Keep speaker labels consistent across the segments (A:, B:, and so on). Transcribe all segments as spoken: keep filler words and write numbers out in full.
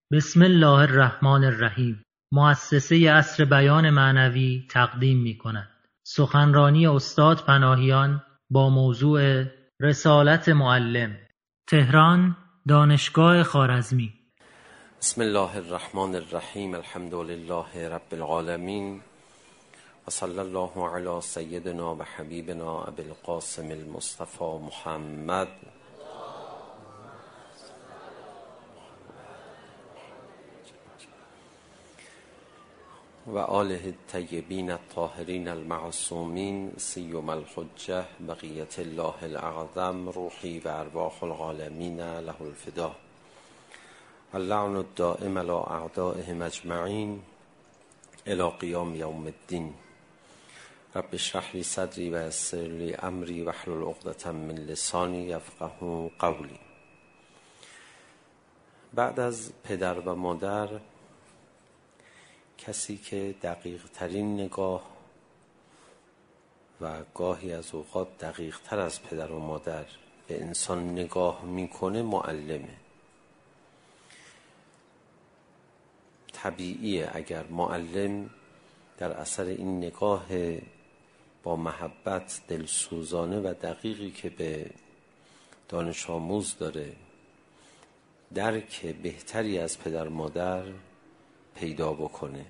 A: بسم الله الرحمن الرحیم. مؤسسه عصر بیان معنوی تقدیم می کند سخنرانی استاد پناهیان با موضوع رسالت معلم، تهران، دانشگاه خوارزمی.
B: بسم الله الرحمن الرحیم. الحمد لله رب العالمین و صلی الله علی سیدنا و حبیبنا ابی القاسم المصطفى محمد و آله الطیبین الطاهرین المعصومین سیما الحجة بقیة الله الاعظم روحی و ارواح العالمین له الفدا. اللعن الدائم على اعدائهم اجمعین الی قیام یوم الدین. رب اشرح لی صدری و یسر لی امری واحلل عقدة من لسانی یفقهوا قولی. بعد از پدر و مادر، کسی که دقیق ترین نگاه و گاهی از اوقات دقیق تر از پدر و مادر به انسان نگاه میکنه معلمه. طبیعیه اگر معلم در اثر این نگاه با محبت دلسوزانه و دقیقی که به دانش آموز داره درک بهتری از پدر مادر پیدا بکنه.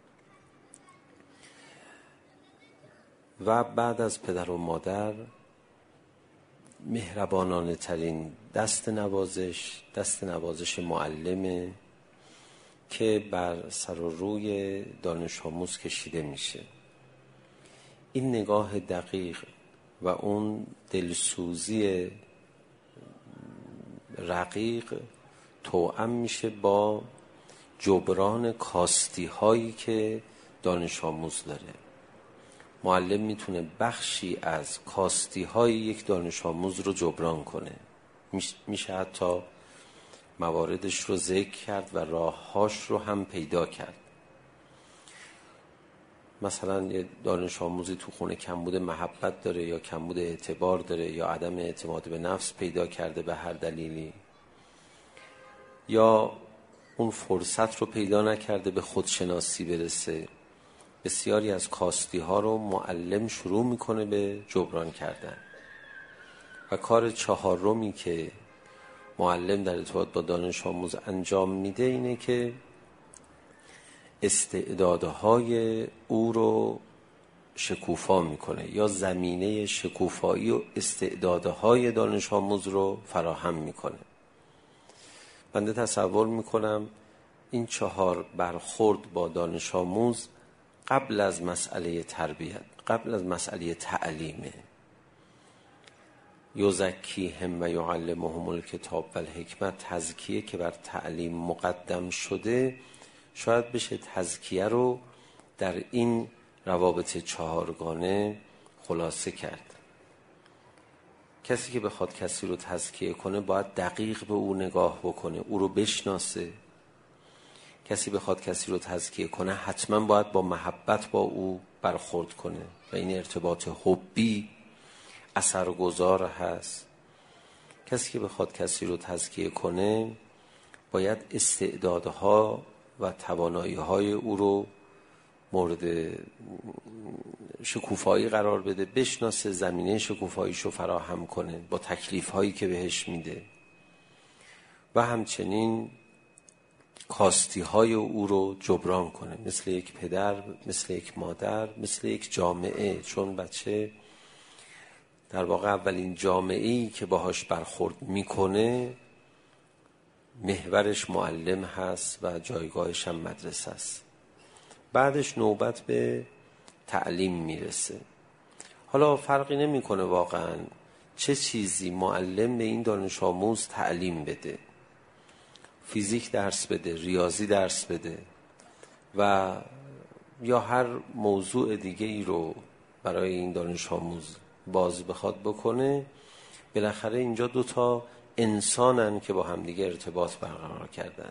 B: و بعد از پدر و مادر مهربانانه ترین دست نوازش دست نوازش معلمه که بر سر و روی دانش آموز کشیده میشه. این نگاه دقیق و اون دلسوزی رقیق توأم میشه با جبران کاستی هایی که دانش آموز داره. معلم میتونه بخشی از کاستی های یک دانش آموز رو جبران کنه. میشه حتی مواردش رو ذکر کرد و راههاش رو هم پیدا کرد. مثلا یه دانش آموزی تو خونه کمبود محبت داره یا کمبود اعتبار داره یا عدم اعتماد به نفس پیدا کرده به هر دلیلی، یا اون فرصت رو پیدا نکرده به خودشناسی برسه. بسیاری از کاستی ها رو معلم شروع میکنه به جبران کردن. و کار چهارمی که معلم در ارتباط با دانش آموز انجام میده اینه که استعدادهای او رو شکوفا میکنه یا زمینه شکوفایی و استعدادهای دانش آموز رو فراهم میکنه. بنده تصور میکنم این چهار برخورد با دانش آموز قبل از مسئله تربیت، قبل از مسئله تعلیمه. یزکیهم و یعلمهم الکتاب و الحکمت، تزکیه که بر تعلیم مقدم شده، شاید بشه تزکیه رو در این روابط چهارگانه خلاصه کرد. کسی که بخواد کسی رو تزکیه کنه باید دقیق به او نگاه بکنه، او رو بشناسه. کسی بخواد کسی رو تزکیه کنه حتما باید با محبت با او برخورد کنه و این ارتباط حبی اثرگذار هست. کسی که بخواد کسی رو تزکیه کنه باید استعدادها و توانایی‌های او رو مورد شکوفایی قرار بده، بشناسه، زمینه شکوفاییش رو فراهم کنه با تکلیف‌هایی که بهش میده و همچنین کاستی‌های او رو جبران کنه، مثل یک پدر، مثل یک مادر، مثل یک جامعه. چون بچه در واقع اولین جامعه‌ای که باهاش برخورد میکنه محورش معلم هست و جایگاهش هم مدرسه است. بعدش نوبت به تعلیم میرسه. حالا فرقی نمیکنه واقعا چه چیزی معلم به این دانش آموز تعلیم بده، فیزیک درس بده، ریاضی درس بده و یا هر موضوع دیگه ای رو برای این دانش آموز باز بخواد بکنه. بالاخره اینجا دوتا انسانن که با همدیگه ارتباط برقرار کردن.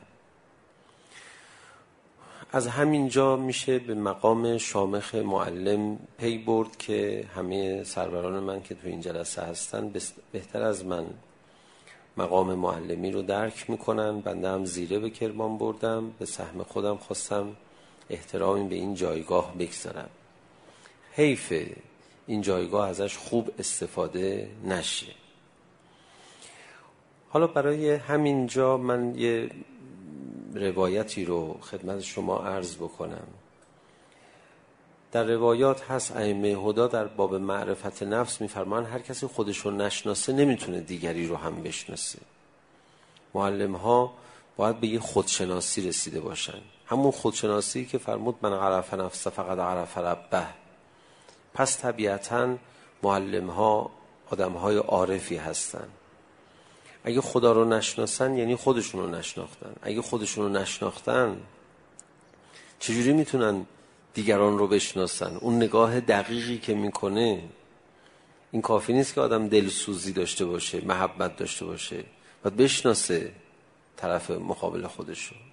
B: از همینجا میشه به مقام شامخ معلم پی برد که همه سروران من که تو این جلسه هستن بهتر از من مقام معلمی رو درک میکنن. بنده هم زیره به کرمان بردم، به سهم خودم خواستم احترامی به این جایگاه بگذارم. حیفه این جایگاه ازش خوب استفاده نشه. حالا برای همین جا من یه روایتی رو خدمت شما عرض بکنم. در روایات هست ائمه هدی در باب معرفت نفس میفرمان هر کسی خودش رو نشناسه نمیتونه دیگری رو هم بشناسه. معلم ها باید به یه خودشناسی رسیده باشن، همون خودشناسی که فرمود من عرف نفسه فقط عرف ربه. پس طبیعتاً معلم ها آدم های عارفی هستن. اگه خدا رو نشناسن یعنی خودشون رو نشناختن. اگه خودشون رو نشناختن چجوری میتونن دیگران رو بشناسن؟ اون نگاه دقیقی که میکنه، این کافی نیست که آدم دلسوزی داشته باشه، محبت داشته باشه، باید بشناسه طرف مقابل خودش رو.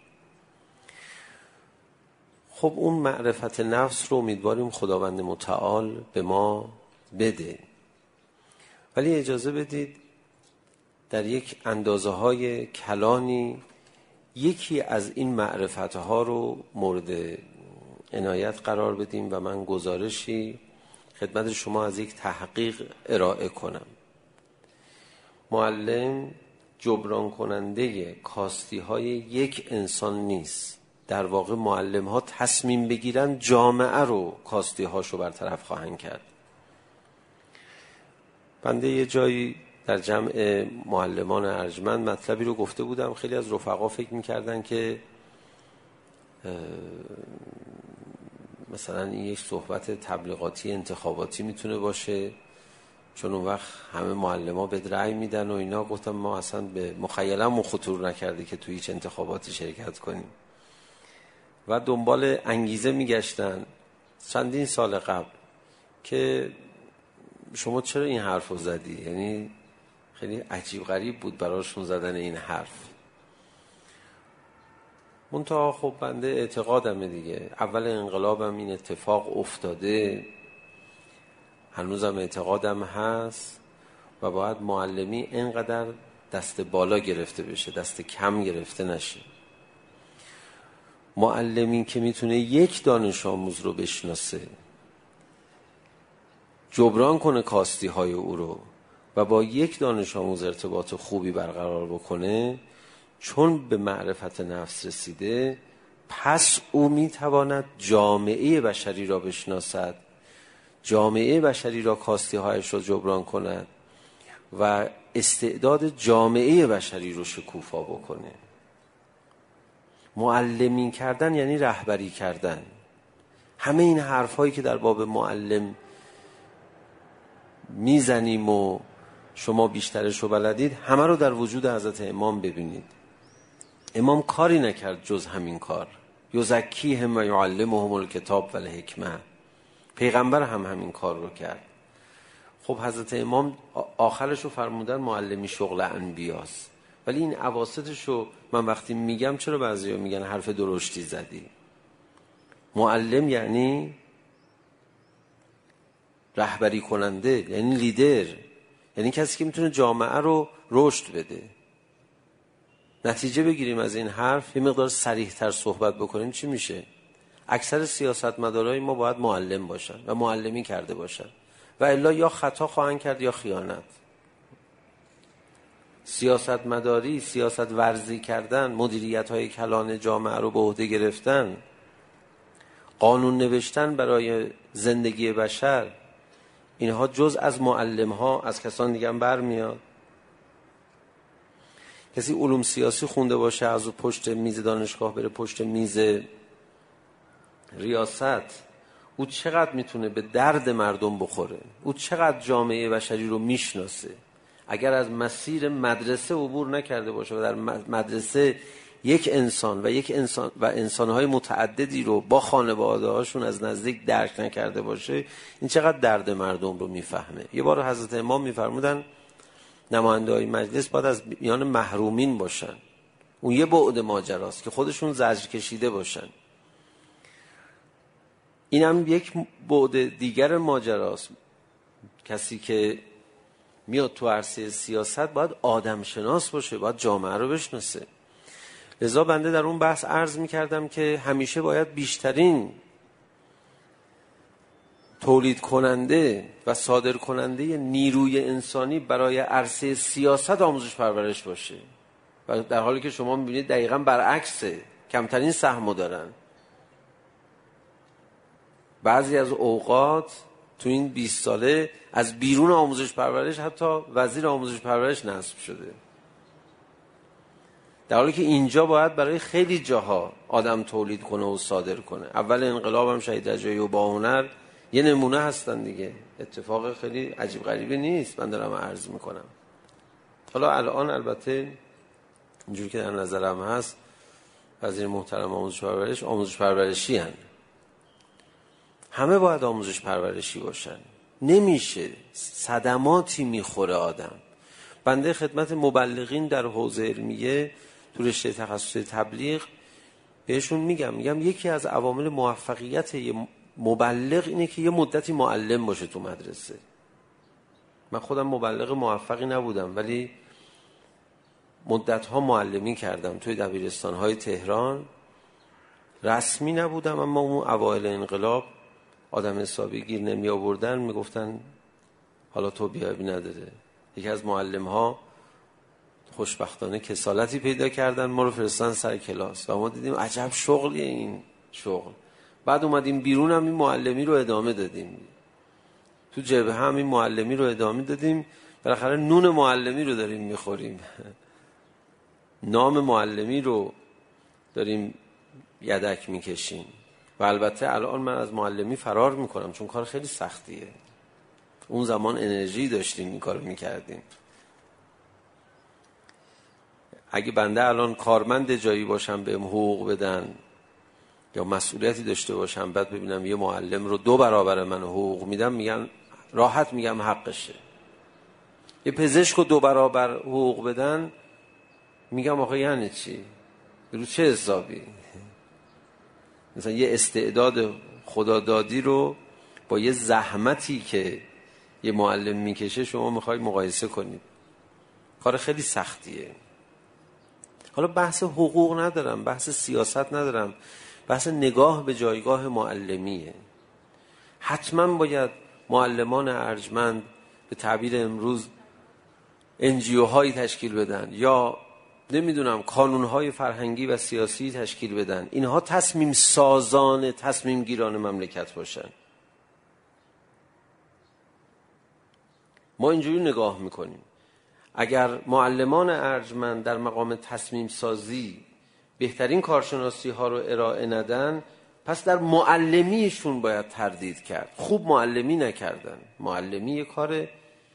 B: خب اون معرفت نفس رو امیدواریم خداوند متعال به ما بده. ولی اجازه بدید در یک اندازه های کلانی یکی از این معرفت ها رو مورد عنایت قرار بدیم و من گزارشی خدمت شما از یک تحقیق ارائه کنم. معلم جبران کننده کاستی های یک انسان نیست. در واقع معلم ها تصمیم بگیرن جامعه رو کاستی هاشو برطرف خواهند کرد. بنده یه جایی در جمع معلمان ارجمند مطلبی رو گفته بودم. خیلی از رفقا فکر میکردن که مثلا این یک صحبت تبلیغاتی انتخاباتی میتونه باشه، چون اون وقت همه معلما به رأی میدن و اینا. گفتم ما اصلا به مخیلمون خطور نکرده که توی هیچ انتخاباتی شرکت کنیم. و دنبال انگیزه میگشتن چندین سال قبل که شما چرا این حرف رو زدی؟ یعنی خیلی عجیب غریب بود براشون زدن این حرف. منتها خب بنده اعتقادمه دیگه، اول انقلابم این اتفاق افتاده، هنوزم اعتقادم هست و باید معلمی اینقدر دست بالا گرفته بشه، دست کم گرفته نشه. معلمی که میتونه یک دانش آموز رو بشناسه، جبران کنه کاستی های او رو و با یک دانش آموز ارتباط خوبی برقرار بکنه، چون به معرفت نفس رسیده، پس او میتواند جامعه بشری را بشناسد، جامعه بشری را کاستی هایش را جبران کند و استعداد جامعه بشری رو شکوفا بکنه. معلمی کردن یعنی رهبری کردن. همه این حرف هایی که در باب معلم میزنیم و شما بیشترش رو بلدید، همه رو در وجود حضرت امام ببینید. امام کاری نکرد جز همین کار. یزکیهم و یعلمهم الکتاب و الحکمه. پیغمبر هم همین کار رو کرد. خب حضرت امام آخرش رو فرمودن معلمی شغل انبیاست، ولی این اواسطش رو من وقتی میگم چرا بعضیا میگن حرف درشتی زدی؟ معلم یعنی رهبری کننده، یعنی لیدر، یعنی کسی که میتونه جامعه رو رشد بده. نتیجه بگیریم از این حرف، یه مقدار صریح‌تر صحبت بکنیم، چی میشه؟ اکثر سیاستمدارای ما باید معلم باشن و معلمی کرده باشن و الا یا خطا خواهند کرد یا خیانت. سیاستمداری، سیاست ورزی کردن، مدیریت‌های کلان جامعه رو به عهده گرفتن، قانون نوشتن برای زندگی بشر، اینها جز از معلم ها از کسان دیگه هم برمیاد. کسی علوم سیاسی خونده باشه، از پشت میز دانشگاه بره پشت میز ریاست، او چقدر میتونه به درد مردم بخوره؟ او چقدر جامعه بشری رو میشناسه؟ اگر از مسیر مدرسه عبور نکرده باشه و در مدرسه یک انسان و یک انسان و انسانهای متعددی رو با خانواده هاشون از نزدیک درک نکرده باشه، این چقدر درد مردم رو میفهمه. یه بار حضرت امام میفرمودن نماینده های مجلس باید از میان محرومین باشن. اون یه بعد ماجراست که خودشون زجر کشیده باشن. این هم یک بعد دیگر ماجراست. کسی که میاد تو عرصه سیاست باید آدم شناس باشه، باید جامعه رو بشناسه. لذا بنده در اون بحث عرض میکردم که همیشه باید بیشترین تولید کننده و صادر کننده نیروی انسانی برای عرصه سیاست آموزش پرورش باشه، و در حالی که شما میبینید دقیقاً برعکسه، کمترین سهمو دارن. بعضی از اوقات تو این بیست ساله از بیرون آموزش پرورش حتی وزیر آموزش پرورش نصب شده، در حالی که اینجا باید برای خیلی جاها آدم تولید کنه و صادر کنه. اول انقلاب هم شهید رجایی و باهنر یه نمونه هستن دیگه، اتفاق خیلی عجیب غریبی نیست من دارم عرض میکنم. حالا الان البته اینجوری که در نظرم هست وزیر محترم آموزش پرورش آموزش پرورشی هن. همه باید آموزش پرورشی باشن، نمیشه، صدماتی میخوره آدم. بنده خدمت مبلغین در حوزه علمیه تو رشته تخصصی تبلیغ بهشون میگم میگم یکی از عوامل موفقیت یه مبلغ اینه که یه مدتی معلم باشه تو مدرسه. من خودم مبلغ موفقی نبودم ولی مدت‌ها معلمی کردم توی دبیرستان‌های تهران، رسمی نبودم اما اون اوایل انقلاب آدم حسابی گیر نمی آوردن، میگفتن حالا تو بیابی نداره. یکی از معلم‌ها خوشبختانه کسالتی پیدا کردن، ما رو فرستادن سر کلاس و ما دیدیم عجب شغلیه این شغل. بعد اومدیم بیرون هم این معلمی رو ادامه دادیم، تو جبهه هم این معلمی رو ادامه دادیم، بالاخره نون معلمی رو داریم میخوریم، نام معلمی رو داریم یدک میکشیم. و البته الان من از معلمی فرار میکنم چون کار خیلی سختیه. اون زمان انرژی داشتیم این کارو میکردیم. اگه بنده الان کارمند جایی باشم بهم حقوق بدن یا مسئولیتی داشته باشم بعد ببینم یه معلم رو دو برابر من حقوق میدم، میگن راحت میگم حقشه. یه پزشک رو دو برابر حقوق بدن میگم آخه یعنی چی؟ رو چه حسابی؟ مثلا یه استعداد خدادادی رو با یه زحمتی که یه معلم میکشه شما میخواید مقایسه کنید، کار خیلی سختیه. حالا بحث حقوق ندارم، بحث سیاست ندارم، بحث نگاه به جایگاه معلمیه. حتما باید معلمان ارجمند به تعبیر امروز انجیو هایی تشکیل بدن یا نمیدونم کانون های فرهنگی و سیاسی تشکیل بدن، اینها تصمیم سازان تصمیم گیران مملکت باشن. ما اینجوری نگاه میکنیم اگر معلمان ارجمند در مقام تصمیم سازی بهترین کارشناسی ها رو ارائه ندن، پس در معلمیشون باید تردید کرد. خوب معلمی نکردن. معلمی یه کار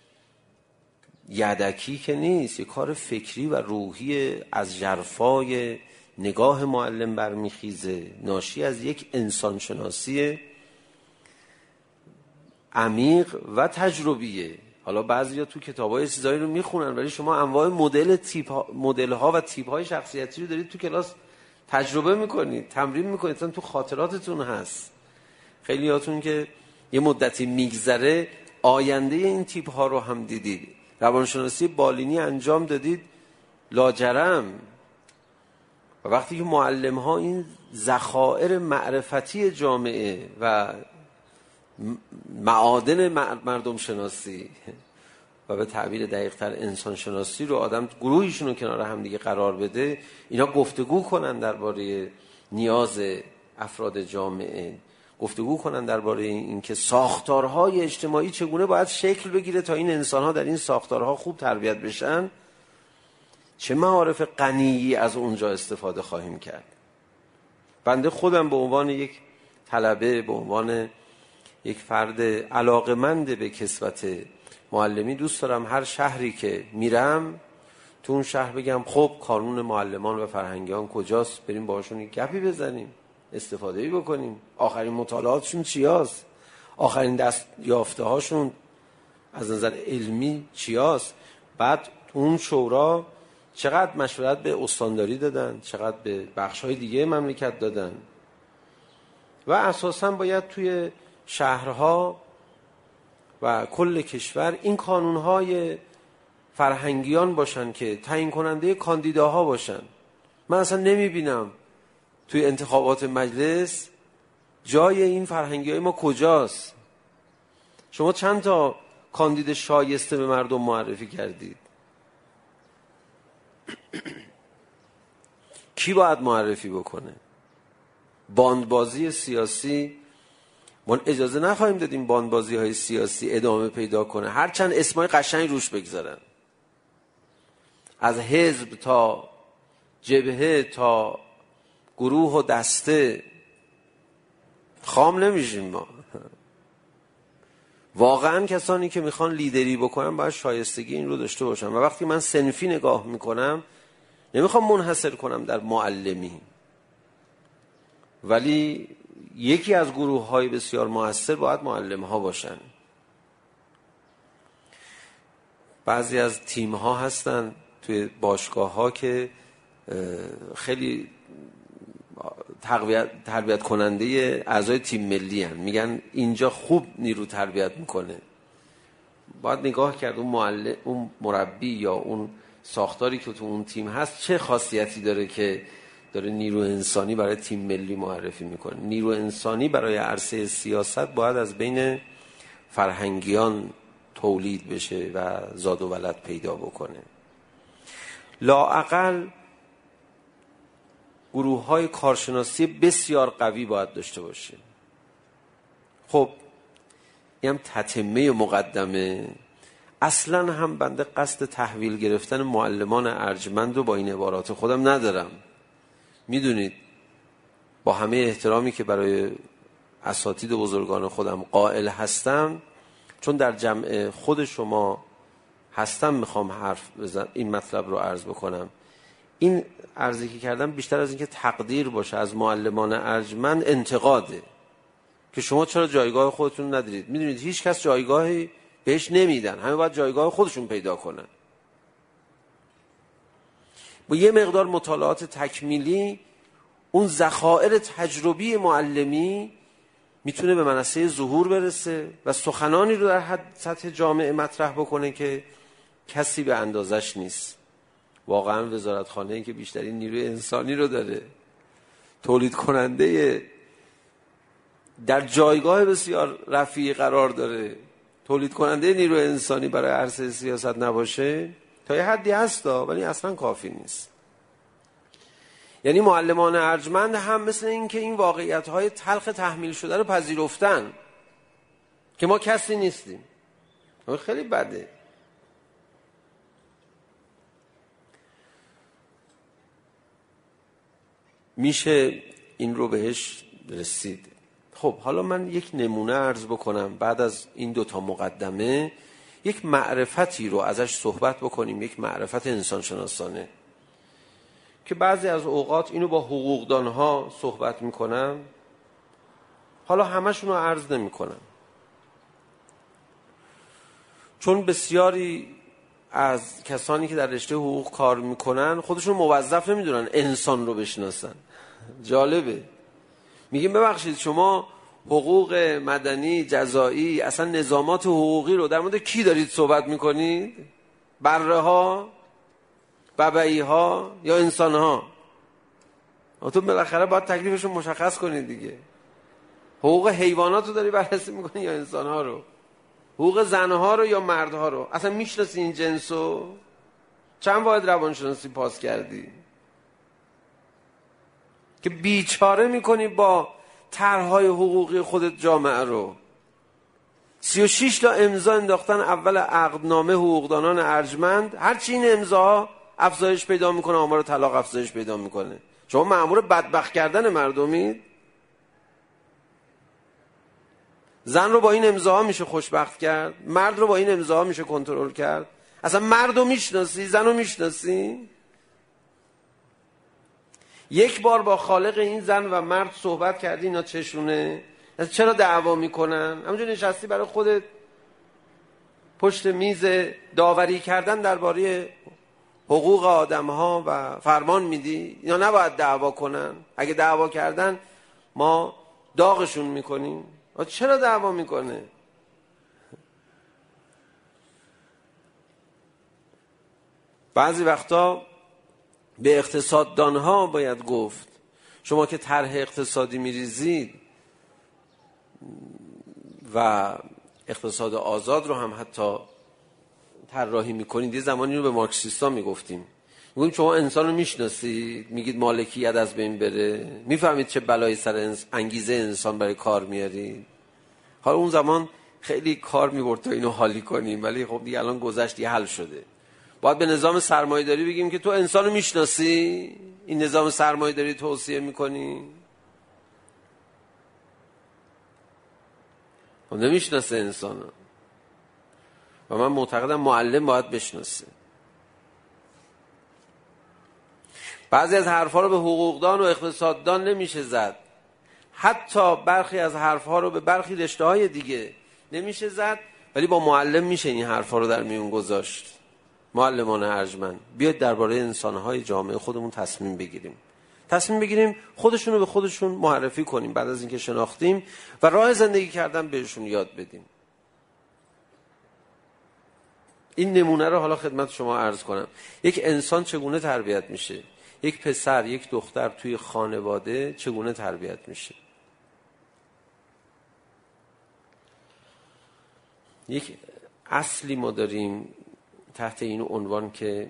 B: یدکی که نیست، یه کار فکری و روحی از ژرفای نگاه معلم برمیخیزه، ناشی از یک انسانشناسی عمیق و تجربیه. حالا بعضیا تو کتابای چیزایی رو میخونن ولی شما انواع مدل تیپ ها، مدل ها و تیپ های شخصیتی رو دارید تو کلاس تجربه میکنید، تمرین میکنید، اصلا تو خاطراتتون هست. خیلیاتون که یه مدتی میگذره آینده این تیپ ها رو هم دیدید، روانشناسی بالینی انجام دادید لاجرم. و وقتی که معلم ها این ذخایر معرفتی جامعه و معادن مردم شناسی و به تعبیر دقیق تر انسان شناسی رو آدم گروهیشون رو کنار هم دیگه قرار بده، اینا گفتگو کنن درباره نیاز افراد جامعه، گفتگو کنن درباره این که ساختارهای اجتماعی چگونه باید شکل بگیره تا این انسان‌ها در این ساختارها خوب تربیت بشن، چه معارف غنی از اونجا استفاده خواهیم کرد. بنده خودم به عنوان یک طلبه، به عنوان یک فرد علاقمند به کسوت معلمی دوست دارم هر شهری که میرم تو اون شهر بگم خب کانون معلمان و فرهنگیان کجاست، بریم باهاشون یک گپی بزنیم، استفاده‌ای بکنیم، آخرین مطالعاتشون چی هست، آخرین دست یافته هاشون از نظر علمی چی هست. بعد اون شورا چقدر مشورت به استانداری دادن، چقدر به بخش‌های دیگه مملکت دادن. و اساساً باید توی شهرها و کل کشور این کانونهای فرهنگیان باشن که تعیین کننده کاندیداها باشن. من اصلا نمیبینم توی انتخابات مجلس جای این فرهنگی های ما کجاست. شما چند تا کاندید شایسته به مردم معرفی کردید؟ کی باید معرفی بکنه؟ باندبازی سیاسی، ما اجازه نخواهیم دادیم باندبازی های سیاسی ادامه پیدا کنه، هرچند اسمای قشنگ روش بگذارن، از حزب تا جبهه تا گروه و دسته. خام نمیشیم ما. واقعا کسانی که میخوان لیدری بکنن باید شایستگی این رو داشته باشن. و وقتی من صنفی نگاه میکنم نمیخوام منحصر کنم در معلمی، ولی یکی از گروه های بسیار مؤثر باید معلم ها باشن. بعضی از تیم ها هستن توی باشگاه ها که خیلی تربیت, تربیت کننده اعضای تیم ملی هن. میگن اینجا خوب نیرو تربیت میکنه. باید نگاه کرد اون معلم، اون مربی یا اون ساختاری که تو اون تیم هست چه خاصیتی داره که داره نیرو انسانی برای تیم ملی معرفی میکنه. نیرو انسانی برای عرصه سیاست باید از بین فرهنگیان تولید بشه و زاد و ولد پیدا بکنه. لااقل گروه های کارشناسی بسیار قوی باید داشته باشه. خب این هم تتمه مقدمه. اصلا هم بنده قصد تحویل گرفتن معلمان ارجمند رو با این عبارات خودم ندارم. میدونید با همه احترامی که برای اساتید و بزرگان خودم قائل هستم، چون در جمع خود شما هستم میخوام حرف بزن این مطلب رو عرض بکنم. این عرضی که کردم بیشتر از اینکه تقدیر باشه از معلمان ارجمند انتقاده که شما چرا جایگاه خودتون ندارید. میدونید هیچ کس جایگاهی بهش نمیدن، همه باید جایگاه خودشون پیدا کنن. با یه مقدار مطالعات تکمیلی اون ذخایر تجربی معلمی میتونه به منصه ظهور برسه و سخنانی رو در حد سطح جامعه مطرح بکنه که کسی به اندازش نیست. واقعا وزارتخانه‌ای که بیشترین نیروی انسانی رو داره، تولید کننده در جایگاه بسیار رفیعی قرار داره، تولید کننده نیروی انسانی برای عرصه سیاست نباشه تا یه حدی هستا، ولی اصلا کافی نیست. یعنی معلمان ارجمند هم مثل این که این واقعیت‌های تلخ تحمیل شده رو پذیرفتن که ما کسی نیستیم. خیلی بده. میشه این رو بهش رسید. خب حالا من یک نمونه عرض بکنم بعد از این دوتا مقدمه، یک معرفتی رو ازش صحبت بکنیم، یک معرفت انسانشناسانه که بعضی از اوقات اینو با حقوقدانها صحبت میکنم، حالا همشون رو عرض نمی کنم چون بسیاری از کسانی که در رشته حقوق کار میکنن خودشون موظف نمیدونن انسان رو بشناسن. جالبه. میگیم ببخشید شما حقوق مدنی، جزایی، اصلا نظامات حقوقی رو در مورد کی دارید صحبت میکنید؟ بره ها، ببعی ها یا انسان ها؟ تو بالاخره باید تکلیفشون مشخص کنید دیگه. حقوق حیوانات رو داری بررسی میکنی یا انسان ها رو؟ حقوق زنها رو یا مردها رو؟ اصلا میشناسی این جنس رو؟ چند باید روانشناسی پاس کردی که بیچاره میکنی با طرح‌های حقوقی خودت جامعه رو؟ سی و شش تا امضا انداختن اول عقدنامه حقوقدانان ارجمند، هرچی این امضاها افزایش پیدا میکنه آمار طلاق افزایش پیدا میکنه. شما مأمور بدبخت کردن مردمید؟ زن رو با این امضاها میشه خوشبخت کرد؟ مرد رو با این امضاها میشه کنترل کرد؟ اصلا مرد رو میشناسی؟ زن رو میشناسی؟ یک بار با خالق این زن و مرد صحبت کردی اینا چشونه؟ چرا دعوا میکنن؟ همونجور نشستی برای خودت پشت میز داوری کردن درباره حقوق آدم‌ها و فرمان میدی اینا نباید دعوا کنن، اگه دعوا کردن ما داغشون میکنیم. چرا دعوا میکنه؟ بعضی وقتا به اقتصاددانها باید گفت شما که طرح اقتصادی میریزید و اقتصاد آزاد رو هم حتی طراحی میکنید، یه زمانی رو به مارکسیستا میگفتیم، میگیم شما انسان رو میشناسید، میگید مالکیت از بین بره، میفهمید چه بلایی سر انگیزه انسان برای کار میارید. حالا اون زمان خیلی کار میبرد تا اینو حالی کنیم، ولی خب دیگه الان گذشت، دیگه حل شده. باید به نظام سرمایه‌داری بگیم که تو انسان رو میشناسی، این نظام سرمایه‌داری توصیه میکنی؟ خب نمیشناسه انسان رو. و من معتقدم معلم باید بشناسه. بعضی از حرفا رو به حقوقدان و اقتصاددان نمیشه زد، حتی برخی از حرفها رو به برخی رشته‌های دیگه نمیشه زد، ولی با معلم میشه این حرفا رو در میون گذاشت. معلمان ارجمند، بیاید درباره انسان‌های جامعه خودمون تصمیم بگیریم. تصمیم بگیریم خودشون رو به خودشون معرفی کنیم بعد از اینکه شناختیم و راه زندگی کردن بهشون یاد بدیم. این نمونه رو حالا خدمت شما عرض کنم. یک انسان چگونه تربیت میشه؟ یک پسر، یک دختر توی خانواده چگونه تربیت میشه؟ یک اصلی ما داریم تحت این عنوان که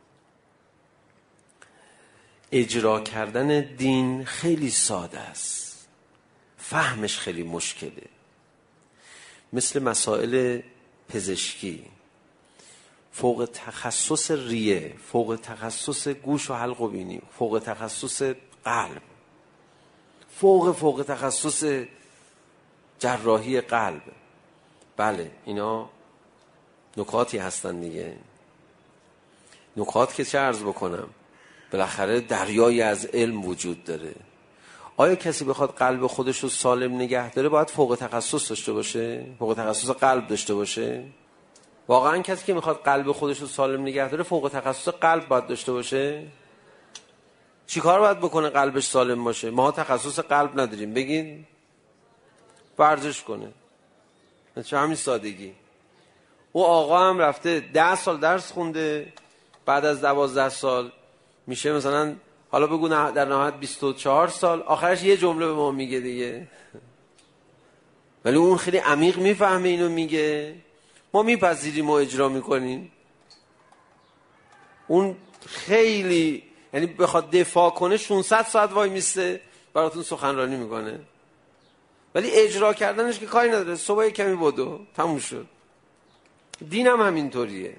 B: اجرا کردن دین خیلی ساده است، فهمش خیلی مشکله. مثل مسائل پزشکی، فوق تخصص ریه، فوق تخصص گوش و حلق و بینی، فوق تخصص قلب، فوق فوق تخصص جراحی قلب. بله اینا نکاتی هستن دیگه. نکات که چه عرض بکنم، بالاخره دریایی از علم وجود داره. آیا کسی بخواد قلب خودش رو سالم نگه داره باید فوق تخصص داشته باشه؟ فوق تخصص قلب داشته باشه؟ واقعا کسی که میخواد قلب خودش رو سالم نگه داره فوق تخصص قلب باید داشته باشه؟ چی کار باید بکنه قلبش سالم باشه؟ ما تخصص قلب نداریم، بگین ورزش کنه. چه همین سادگی. او آقا هم رفته ده سال درس خونده، بعد از دوازده سال میشه مثلا حالا بگو در نهایت بیست و چهار سال، آخرش یه جمله به ما میگه دیگه، ولی اون خیلی عمیق میفهمه اینو میگه، ما میپذیریم و اجرا میکنیم. اون خیلی یعنی بخواد دفاع کنه ششصد ساعت وای میسته براتون سخنرانی میکنه، ولی اجرا کردنش که کاری نداره، صبح کمی بدو تموم شد. دین هم همینطوریه.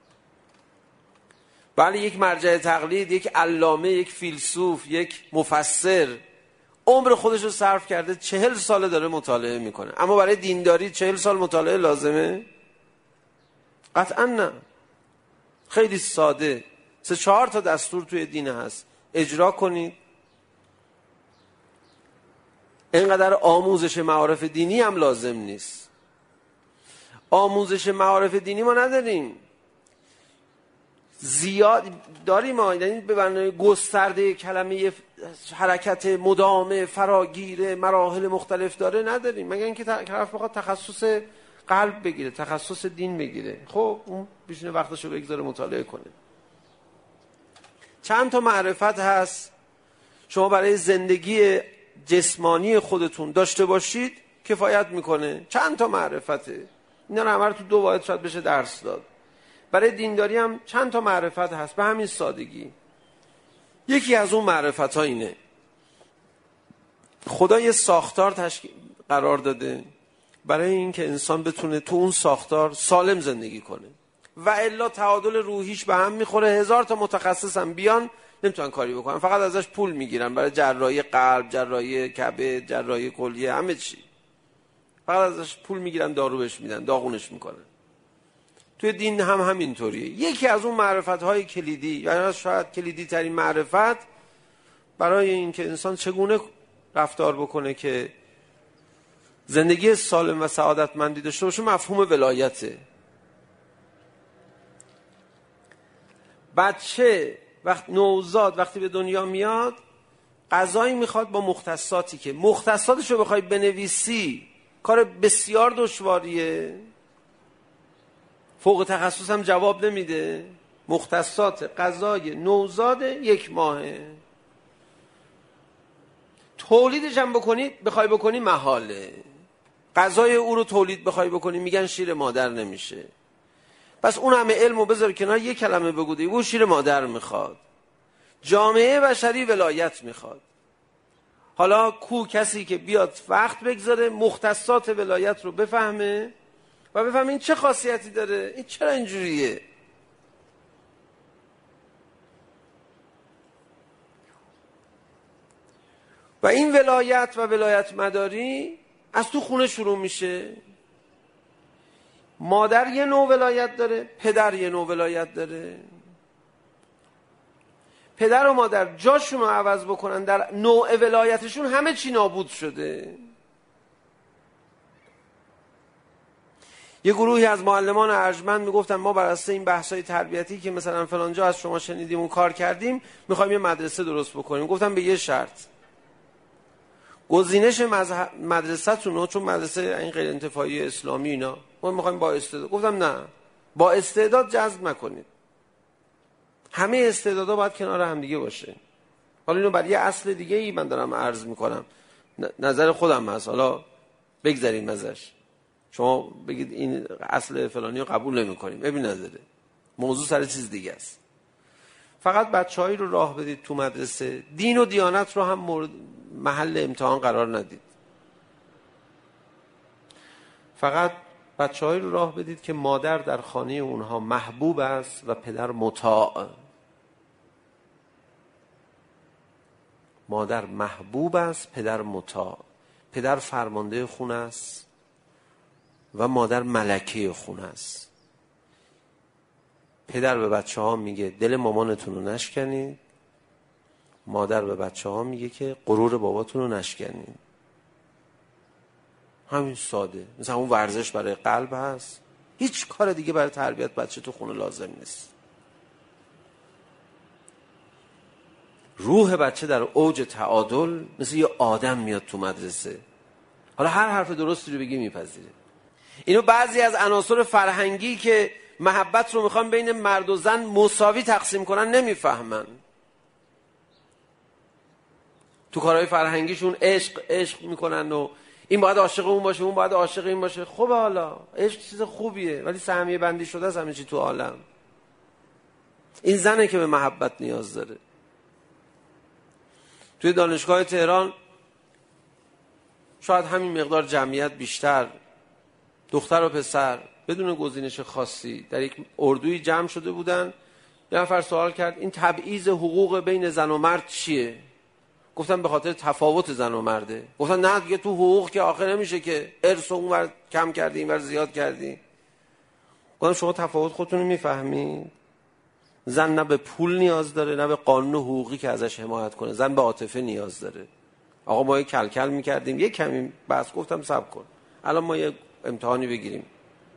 B: بله یک مرجع تقلید، یک علامه، یک فیلسوف، یک مفسر عمر خودش رو صرف کرده، چهل ساله داره مطالعه میکنه، اما برای دینداری چهل سال مطالعه لازمه؟ قطعا نه. خیلی ساده، سه چهار تا دستور توی دین هست، اجرا کنید. اینقدر آموزش معارف دینی هم لازم نیست. آموزش معارف دینی ما نداریم، زیاد داریم ما، یعنی به معنای گسترده کلمه حرکت مدام فراگیر مراحل مختلف داره نداریم، مگر اینکه طرف بخواد تخصص قلب بگیره، تخصص دین بگیره، خب اون بیشتر وقتشو بگذاره مطالعه کنه. چند تا معرفت هست شما برای زندگی جسمانی خودتون داشته باشید کفایت میکنه. چند تا معرفته، اینا رو همه رو تو دو واحد شاید بشه درس داد. برای دینداری هم چند تا معرفت هست به همین سادگی. یکی از اون معرفت ها اینه: خدا یه ساختار تشکیل قرار داده برای این که انسان بتونه تو اون ساختار سالم زندگی کنه، و الا تعادل روحیش به هم میخوره. هزار تا متخصص هم بیان نمیتونن کاری بکنن، فقط ازش پول میگیرن برای جراحی قلب، جراحی کبد، جراحی کلیه، همه چی فقط ازش پول میگیرن، دارو بهش میدن، داغونش میکنن. توی دین هم همینطوریه. یکی از اون معرفت‌های کلیدی، یعنی شاید کلیدی ترین معرفت برای این که انسان چگونه رفتار بکنه که زندگی سالم و سعادتمندی داشته باشه، مفهوم ولایته. بچه وقت نوزاد وقتی به دنیا میاد غذایی میخواد با مختصاتی که مختصاتش رو بخوای بنویسی کار بسیار دشواریه، فوق تخصص هم جواب نمیده. مختصات غذای نوزاد یک ماهه. تولیدش هم بکنی بخوای بکنی محاله. غذای او رو تولید بخوای بکنی میگن شیر مادر نمیشه. پس اون همه علمو بذار کنار، یک کلمه بگو دیگه، شیر مادر میخواد. جامعه بشری ولایت میخواد. حالا کو کسی که بیاد وقت بگذاره مختصات ولایت رو بفهمه و بفهمه این چه خاصیتی داره، این چرا اینجوریه. و این ولایت و ولایت مداری از تو خونه شروع میشه. مادر یه نوع ولایت داره، پدر یه نوع ولایت داره. پدر و مادر جاشون رو عوض بکنن در نوع ولایتشون همه چی نابود شده. یه گروهی از معلمان ارجمند میگفتن ما بر اساس این بحث‌های تربیتی که مثلا فلانجا از شما شنیدیم و کار کردیم میخوایم یه مدرسه درست بکنیم. گفتم به یه شرط، گزینش مدرسه‌تون رو، چون مدرسه این غیر انتفاعی اسلامی اینا ما میخوایم با استعداد. گفتم نه، با استعداد جذب نکنید. همه استعدادها باید کنار هم دیگه باشه. حالا اینو برای یه اصل دیگه ای من دارم عرض میکنم، نظر خودم هست، حالا بگذاریم ازش. شما بگید این اصل فلانی رو قبول نمیکنیم، ببین نداره، موضوع سر چیز دیگه است. فقط بچه‌هایی رو راه بدید تو مدرسه، دین و دیانت رو هم مورد محل امتحان قرار ندید. فقط بچه‌هایی رو راه بدید که مادر در خانه اونها محبوب است و پدر مطاع. مادر محبوب است، پدر مطاع. پدر فرمانده خونه است و مادر ملکه خونه است. پدر به بچه ها میگه دل مامانتون رو نشکنید، مادر به بچه ها میگه که غرور باباتون رو نشکنید. همین ساده. مثلا اون ورزش برای قلب هست، هیچ کار دیگه برای تربیت بچه تو خونه لازم نیست. روح بچه در اوج تعادل مثل یه آدم میاد تو مدرسه. حالا هر حرف درستی رو بگی میپذیره. اینو بعضی از عناصر فرهنگی که محبت رو میخوان بین مرد و زن مساوی تقسیم کنن نمیفهمن. تو کارهای فرهنگیشون عشق عشق میکنن و این باید عاشق اون باشه، اون باید عاشق این باشه. خب حالا عشق چیز خوبیه، ولی سهمیه بندی شده است همه چی تو عالم. این زنه که به محبت نیاز داره. توی دانشگاه تهران شاید همین مقدار جمعیت بیشتر، دختر و پسر بدون گزینش خاصی در یک اردوی جمع شده بودن. یه نفر سوال کرد این تبعیض حقوق بین زن و مرد چیه؟ گفتن به خاطر تفاوت زن و مرده. گفتن نه دیگه تو حقوق که آخر نمیشه که ارث اونور کم کردی اینور زیاد کردی. گفتم شما تفاوت خودتون رو میفهمید؟ زن نه به پول نیاز داره نه به قانون حقوقی که ازش حمایت کنه، زن به عاطفه نیاز داره. آقا ما یه کلکل میکردیم، یه کمی بس گفتم صبر کن الان ما یه امتحانی بگیریم.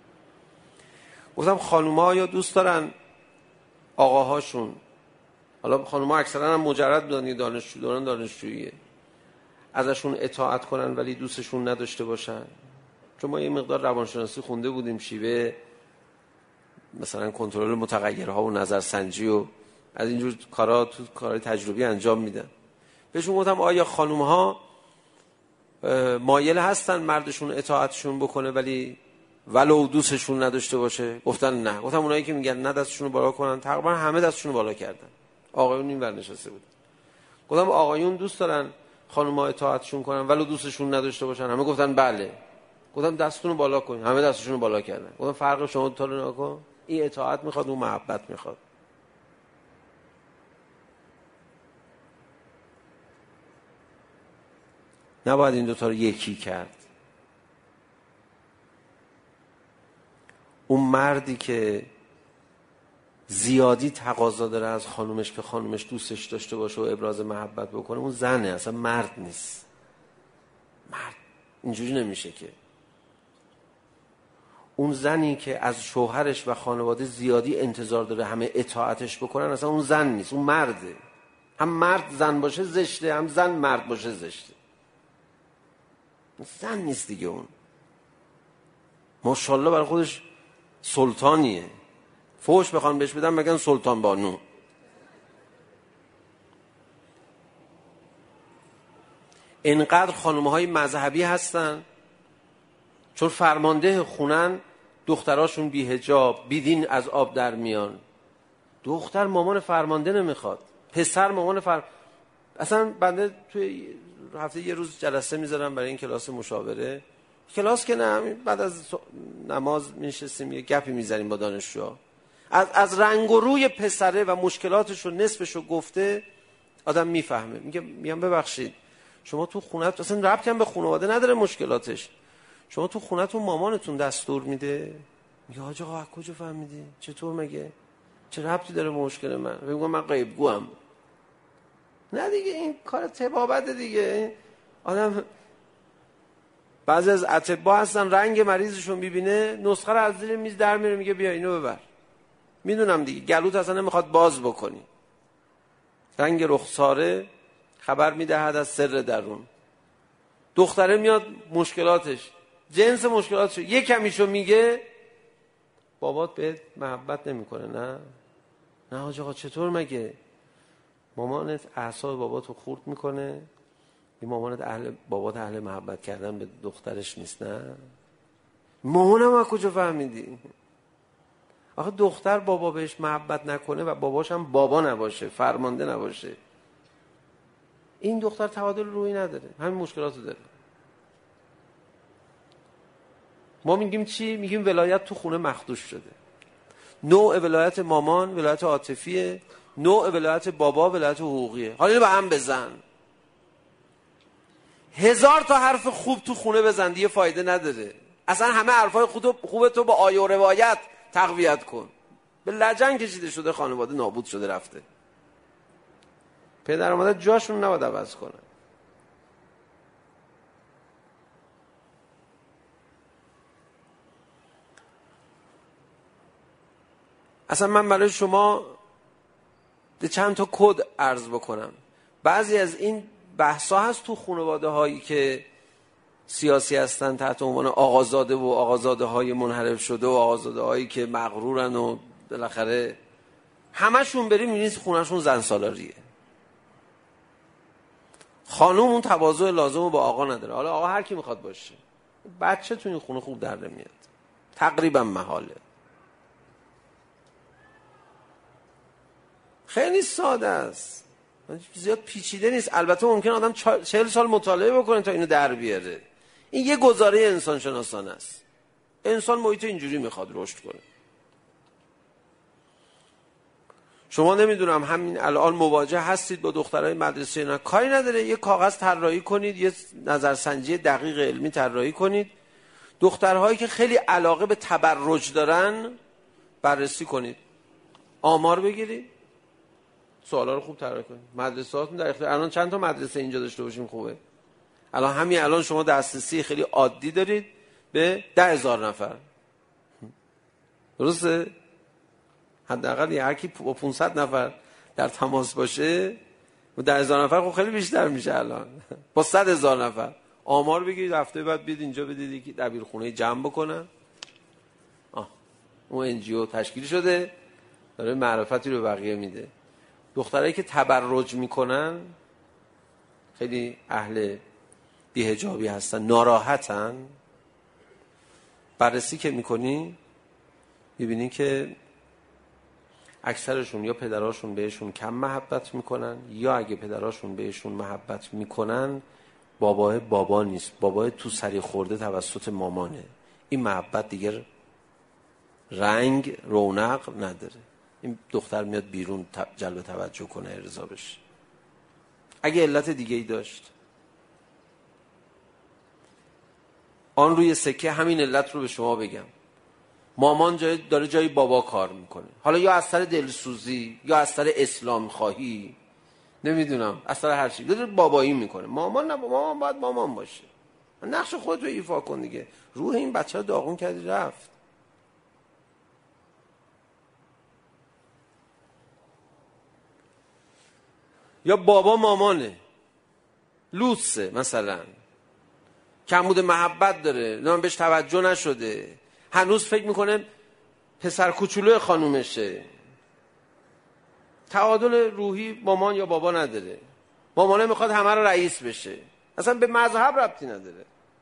B: گفتم خانوما یا دوست دارن آقاهاشون، حالا خانوما اکثرا هم مجرد بودن، یه دانشجو دوران دانشجوییه، ازشون اطاعت کنن ولی دوستشون نداشته باشن؟ چون ما یه مقدار روانشناسی خونده بودیم، شیوه مثلا کنترل متغیرها و نظرسنجی و از اینجور کارا تو کارهای تجربی انجام میدن. بهشون گفتم آیا خانومها مایل هستن مردشون اطاعتشون بکنه ولی ولو دوستشون نداشته باشه؟ گفتن نه. گفتم اونایی که میگن نه دستشون رو بالا کنن، تقریبا همه دستشون رو بالا کردن. آقایون اینور نشسته بودن. گفتم آقایون دوست دارن خانوم‌ها اطاعتشون کنن ولو دوستشون نداشته باشن؟ همه گفتن بله. گفتم دستتون رو بالا کنین. همه دستشون رو بالا کردن. گفتم فرق شما دو تا رو نکن، این اطاعت میخواد اون محبت میخواد. نباید این دوتا رو یکی کرد. اون مردی که زیادی تقاضا داره از خانومش که خانومش دوستش داشته باشه و ابراز محبت بکنه، اون زنه، اصلا مرد نیست. مرد اینجوری نمیشه که. اون زنی که از شوهرش و خانواده زیادی انتظار داره همه اطاعتش بکنن، اصلا اون زن نیست، اون مرده. هم مرد زن باشه زشته، هم زن مرد باشه زشته. زن نیست دیگه. اون ماشاءالله برای خودش سلطانیه، فوش بخوان بهش بدن بگن سلطان بانو. اینقدر خانم‌های مذهبی هستن چون فرمانده خونن، دختراشون بی حجاب بی دین از آب در میان. دختر مامان فرمانده نمیخواد، پسر مامان فر... اصلا بنده توی هفته یه روز جلسه میذارم برای این کلاس مشاوره. کلاس که نه، بعد از نماز میشستیم یه گپی میزنیم با دانشجوها. از از رنگ و روی پسره و مشکلاتشو نصفشو گفته آدم میفهمه. میگه میگم ببخشید شما تو خونت اصلا ربطی هم به خانواده نداره مشکلاتش، شما تو خونتون مامانتون دستور میده؟ میگه حاج آقا از کجا فهمیدی؟ چطور مگه؟ چه ربطی داره به مشکل من؟ میگم من غیبگوام. نه دیگه این کار طبابت دیگه. آدم بعضی از اطباء هستن رنگ مریضشون میبینه نسخه رو از زیر میز در میاره میگه بیا اینو ببر. میدونم دیگه گلوت اصلا نمیخواد باز بکنی. رنگ رخساره خبر میدهد از سر درون. دختره میاد مشکلاتش، جنس مشکلاتش یک کمیشو میگه، بابات بهت محبت نمیکنه. نه نه حاج آقا چطور مگه؟ مامانت اعصاب باباتو خورد میکنه. این مامانت اهل بابات اهل محبت کردن به دخترش نیست. نه مامانم از کجا فهمیدی؟ آخه دختر بابا بهش محبت نکنه و باباش هم بابا نباشه، فرمانده نباشه، این دختر تعادل روحی نداره، همین مشکلاتو داره. ما میگیم چی؟ میگیم ولایت تو خونه مخدوش شده. نوع ولایت مامان ولایت عاطفیه، نوع ولایت بابا ولایت حقوقیه. حالا اینو به هم بزن. هزار تا حرف خوب تو خونه بزن دیگه فایده نداره. اصلا همه حرفای خوب تو با آیه و روایت تقویت کن. به لجن کشیده شده، خانواده نابود شده رفته. پدر و مادر جاشون نباید عوض کنن. اصلا من برای شما چند تا کد عرض بکنم. بعضی از این بحثا هست تو خانواده هایی که سیاسی هستن تحت عنوان آقازاده و آقازاده های منحرف شده و آقازاده هایی که مغرورن و بالاخره همشون بریم می‌بینید خونه‌شون زن سالاریه. خانوم اون تواضع لازمو با آقا نداره. حالا آقا هر کی میخواد باشه، بچه تو این خونه خوب در نمیاد، تقریبا محاله. خیلی ساده است، زیاد پیچیده نیست. البته ممکن آدم چهل سال مطالعه بکنه تا اینو در بیاره. این یه گزاره انسان شناسانه است. انسان محیط اینجوری میخواد رشد کنه. شما نمیدونم همین الان مواجه هستید با دخترای مدرسه، نه کاری نداره، یه کاغذ طراحی کنید، یه نظرسنجی دقیق علمی طراحی کنید، دخترهایی که خیلی علاقه به تبرج دارن بررسی کنید، آمار بگیرید، سوالا رو خوب طراحی کنید. مدرسه‌هاتون در اختیار الان چند تا مدرسه اینجا داشته باشیم خوبه. الان همین الان شما دسترسی خیلی عادی دارید به ده هزار نفر، درسته؟ حداقل یه هرکی با پانصد نفر در تماس باشه و ده هزار نفر خب خیلی بیشتر میشه. الان با صد هزار نفر آمار بگیرید، هفته بعد بیاد اینجا بدید که دبیرخونه جمع بکنن. آه اون انجیو تشکیل شده داره معرفتی رو بقیه میده. دخترایی که تبرج میکنن خیلی اهل بی‌حجابی هستن، ناراحتن، بررسی که میکنی میبینی که اکثرشون یا پدراشون بهشون کم محبت میکنن، یا اگه پدراشون بهشون محبت میکنن باباه بابا نیست، باباه تو سری خورده توسط مامانه. این محبت دیگر رنگ رونق نداره. این دختر میاد بیرون جلب توجه کنه، ارضا بشه. اگه علت دیگه ای داشت آن روی سکه همین علت رو به شما بگم. مامان جای داره جای بابا کار میکنه، حالا یا از سر دلسوزی یا از سر اسلام خواهی، نمیدونم از سر هر چی داره بابایی میکنه. مامان نه، مامان باید مامان باشه. نقش خودت رو ایفا کن دیگه. روح این بچه رو داغون کردی رفت. یا بابا مامانه لوسه مثلا، کمبود محبت داره، نه بهش توجه نشده، هنوز فکر میکنه پسر کوچولو خانومشه. تعادل روحی مامان یا بابا نداره. مامانه میخواد همه رو رئیس بشه، اصلا به مذهب ربطی نداره.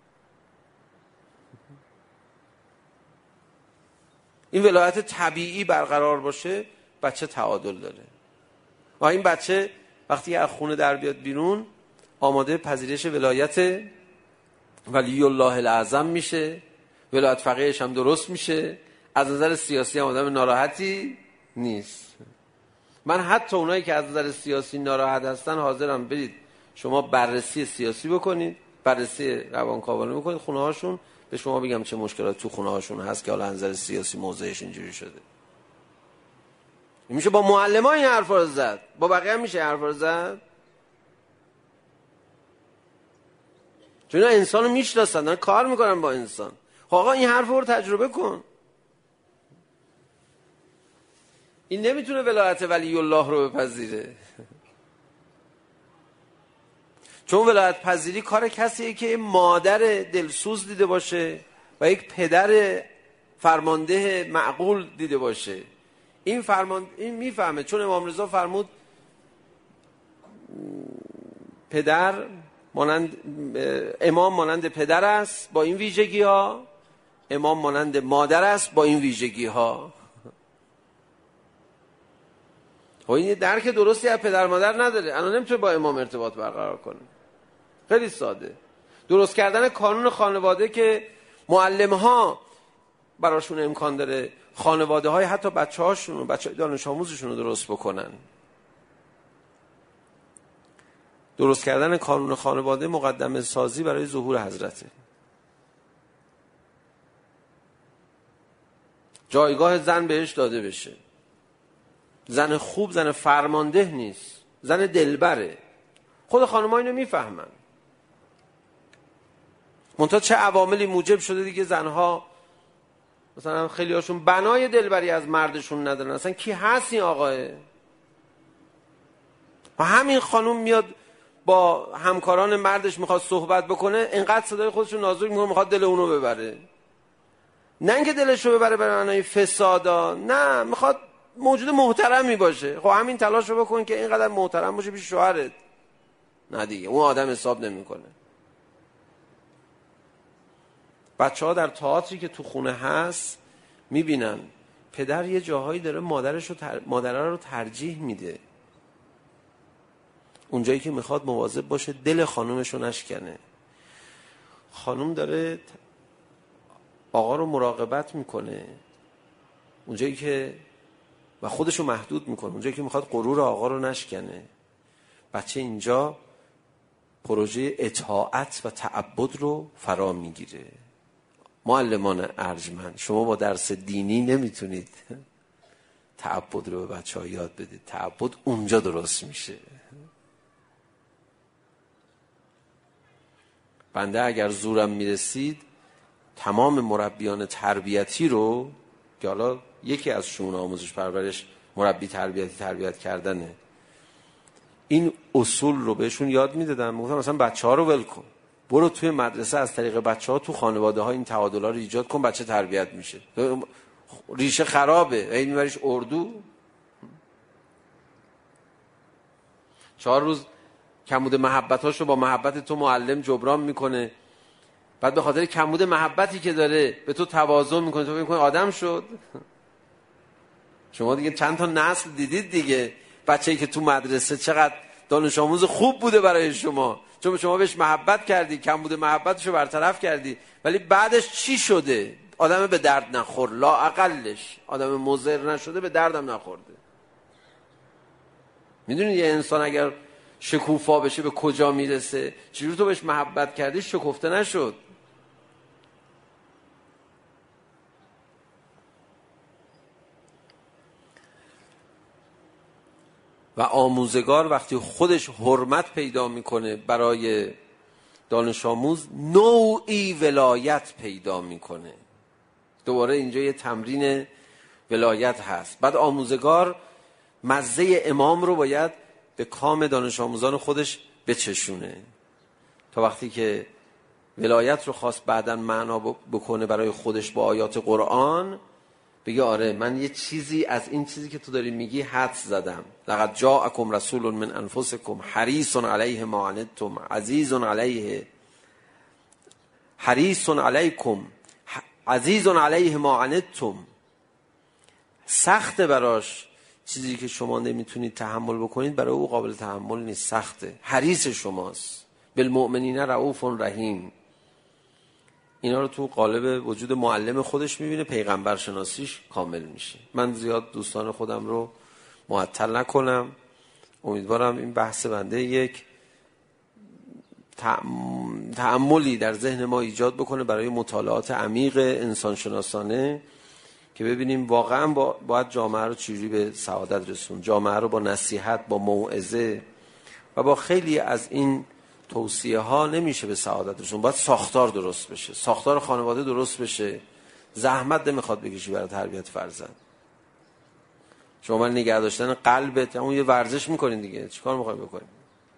B: این ولایت طبیعی برقرار باشه، بچه تعادل داره. و این بچه وقتی از خونه در بیاد بیرون آماده پذیرش ولایت ولی الله الاعظم میشه، ولایت فقیهش هم درست میشه، از نظر سیاسی هم آدم ناراحتی نیست. من حتی اونایی که از نظر سیاسی ناراحت هستن حاضرم برید شما بررسی سیاسی بکنید، بررسی روانکاوانه بکنید خونه هاشون، به شما بگم چه مشکلات تو خونه هاشون هست که حالا از نظر سیاسی موضعش اینجوری شده. میشه با معلمان این حرفا رو زد، با بقیه هم میشه حرفا رو زد؟ چون اینا انسان رو میشناسن، دارن کار میکنن با انسان. خب آقا این حرف رو تجربه کن. این نمیتونه ولایت ولی الله رو بپذیره، چون ولایت پذیری کار کسیه که مادر دلسوز دیده باشه و یک پدر فرمانده معقول دیده باشه. این فرمان این میفهمه، چون امام رضا فرمود پدر مانند امام مانند پدر است با این ویژگی ها، امام مانند مادر است با این ویژگی ها. و این درک درستی از پدر مادر نداره، الان نمیتونه با امام ارتباط برقرار کنه. خیلی ساده. درست کردن کانون خانواده که معلم ها براشون امکان داره خانواده های حتی بچه هاشون و بچه دانش آموزشون رو درست بکنن. درست کردن کانون خانواده مقدمه سازی برای ظهور حضرته. جایگاه زن بهش داده بشه. زن خوب زن فرمانده نیست، زن دلبره. خود خانم‌ها اینو میفهمن. منتها چه عواملی موجب شده دیگه زنها مثلا خیلی هاشون بنای دلبری از مردشون ندارن. اصلا کی هست این آقاه؟ و همین خانم میاد با همکاران مردش میخواد صحبت بکنه، اینقدر صدای خودشون نازک میکنه میخواد دل اونو ببره. نه اینکه دلشو ببره به معنای فسادا، نه، میخواد موجود محترمی باشه. خب همین تلاشو بکن که اینقدر محترم باشه پیش شوهرت. نه دیگه اون آدم حساب نمیکنه. بچه ها در تئاتری که تو خونه هست میبینن پدر یه جاهایی داره مادرش رو تر... مادره رو ترجیح میده، اونجایی که میخواد مواظب باشه دل خانومش رو نشکنه. خانوم داره آقا رو مراقبت میکنه اونجایی که و خودش رو محدود میکنه اونجایی که میخواد غرور آقا رو نشکنه. بچه اینجا پروژه اطاعت و تعبد رو فرا میگیره. معلمان ارجمند، شما با درس دینی نمیتونید تعبد رو به بچه ها یاد بدید. تعبد اونجا درست میشه. بنده اگر زورم میرسید تمام مربیان تربیتی رو که حالا یکی از شون آموزش پرورش مربی تربیتی تربیت کردنه، این اصول رو بهشون یاد میدادم. میگفتم مثلا بچه ها رو ول کن، برو توی مدرسه از طریق بچه ها تو خانواده ها این تعادل ها رو ایجاد کن، بچه تربیت میشه. ریشه خرابه، این میبریش اردو. چهار روز کمبود محبتاش رو با محبت تو معلم جبران میکنه، بعد به خاطر کمبود محبتی که داره به تو تواضع میکنه، تو میکنه آدم شد. شما دیگه چند تا نسل دیدید دیگه، بچه‌ای که تو مدرسه چقدر دانش آموز خوب بوده برای شما، چون شما بهش محبت کردی، کمبود محبتشو برطرف کردی، ولی بعدش چی شده؟ آدم به درد نخور، لا اقلش آدم مضر نشده، به دردم نخورده. میدونید یه انسان اگر شکوفا بشه به کجا میرسه؟ چجور تو بهش محبت کردی شکفته نشد. و آموزگار وقتی خودش حرمت پیدا میکنه برای دانش آموز، نوعی ولایت پیدا میکنه. دوباره اینجا یه تمرین ولایت هست. بعد آموزگار مزه امام رو باید به کام دانش آموزان خودش بچشونه، تا وقتی که ولایت رو خواست بعداً معنا بکنه برای خودش با آیات قرآن، بگه آره من یه چیزی از این چیزی که تو داری میگی حدس زدم. لقد جاءکم رسول من انفسکم حریص علیه ما عنتم عزیز علیه حریص علیکم عزیز علیه ما عنتم. سخته براش چیزی که شما نمیتونید تحمل بکنید، برای او قابل تحمل نیست، سخته. حریص شماست. بالمؤمنین رؤوف رحیم. اینا رو تو قالب وجود معلم خودش میبینه، پیغمبر شناسیش کامل میشه. من زیاد دوستان خودم رو معطل نکنم. امیدوارم این بحث بنده یک تأملی در ذهن ما ایجاد بکنه برای مطالعات عمیق انسانشناسانه که ببینیم واقعا باید جامعه رو چجوری به سعادت رسون. جامعه رو با نصیحت، با موعظه و با خیلی از این توصیه ها نمیشه به سعادت رسون. باید ساختار درست بشه، ساختار خانواده درست بشه. زحمت نمیخواد بکشی برای تربیت فرزند. شما من نگه داشتن قلبت، اون یه ورزش میکنین دیگه، چیکار میخوای بکنین؟